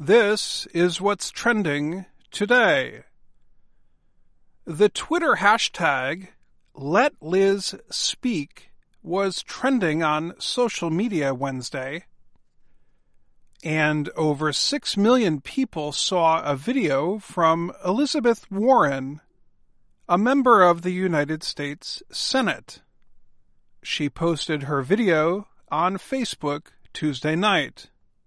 This is what's trending today. The Twitter hashtag #LetLizSpeak was trending on social media Wednesday, and over 6 million people saw a video from Elizabeth Warren, a member of the United States Senate. She posted her video on Facebook Tuesday night.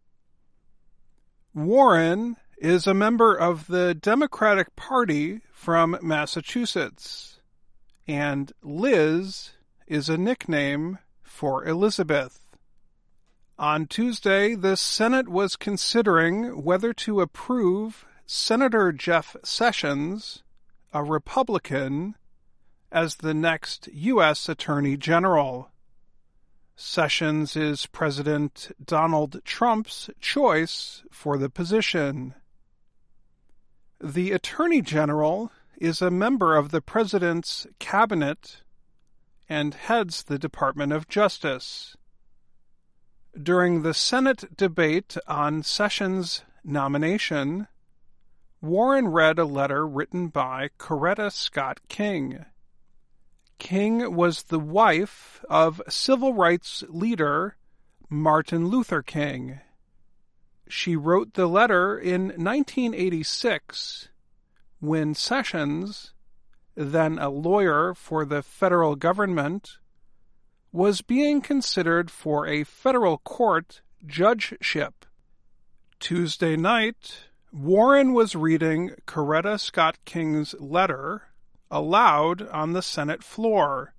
Warren is a member of the Democratic Party from Massachusetts, and Liz is a nickname for Elizabeth. On Tuesday, the Senate was considering whether to approve Senator Jeff Sessions, a Republican, as the next U.S. Attorney General. Sessions is President Donald Trump's choice for the position. The Attorney General is a member of the President's cabinet and heads the Department of Justice. During the Senate debate on Sessions' nomination, Warren read a letter written by Coretta Scott King. King was the wife of civil rights leader Martin Luther King. She wrote the letter in 1986 when Sessions, then a lawyer for the federal government, was being considered for a federal court judgeship. Tuesday night, Warren was reading Coretta Scott King's letter aloud on the Senate floor.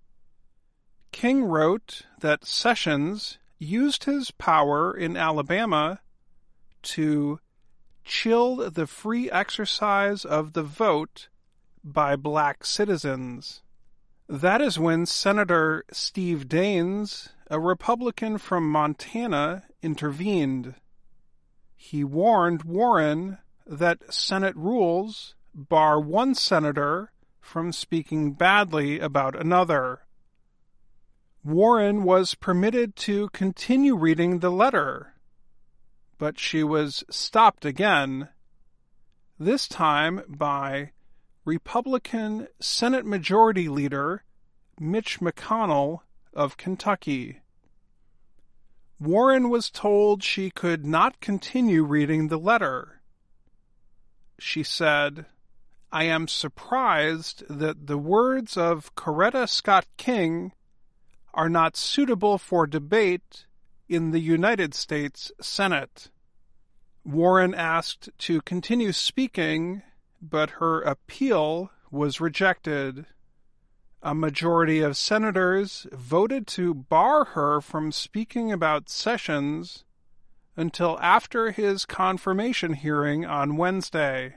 King wrote that Sessions used his power in Alabama to chill the free exercise of the vote by black citizens. That is when Senator Steve Daines, a Republican from Montana, intervened. He warned Warren that Senate rules bar one senator from speaking badly about another. Warren was permitted to continue reading the letter, but she was stopped again, this time by Republican Senate Majority Leader Mitch McConnell of Kentucky. Warren was told she could not continue reading the letter. She said, "I am surprised that the words of Coretta Scott King are not suitable for debate in the United States Senate." Warren asked to continue speaking, but her appeal was rejected. A majority of senators voted to bar her from speaking about Sessions until after his confirmation hearing on Wednesday.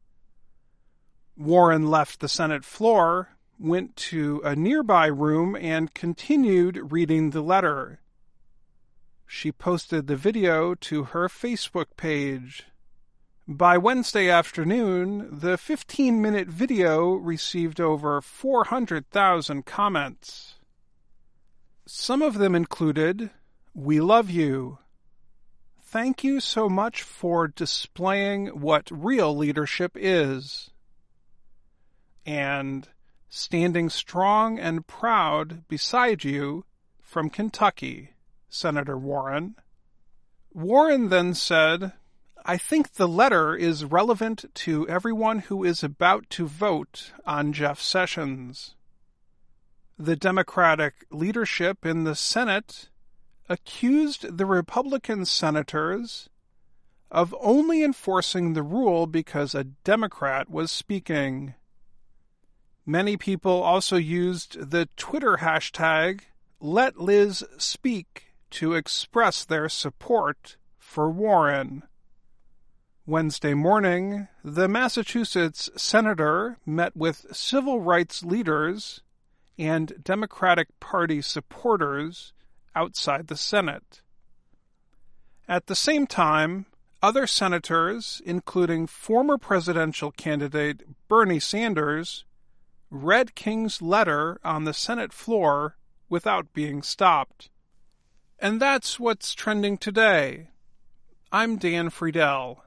Warren left the Senate floor, went to a nearby room, and continued reading the letter. She posted the video to her Facebook page. By Wednesday afternoon, the 15-minute video received over 400,000 comments. Some of them included, "We love you. Thank you so much for displaying what real leadership is." And "Standing strong and proud beside you from Kentucky, Senator Warren." Warren then said, "I think the letter is relevant to everyone who is about to vote on Jeff Sessions." The Democratic leadership in the Senate accused the Republican senators of only enforcing the rule because a Democrat was speaking. Many people also used the Twitter hashtag #LetLizSpeak to express their support for Warren. Wednesday morning, the Massachusetts senator met with civil rights leaders and Democratic Party supporters outside the Senate. At the same time, other senators, including former presidential candidate Bernie Sanders, read King's letter on the Senate floor without being stopped. And that's what's trending today. I'm Dan Friedel.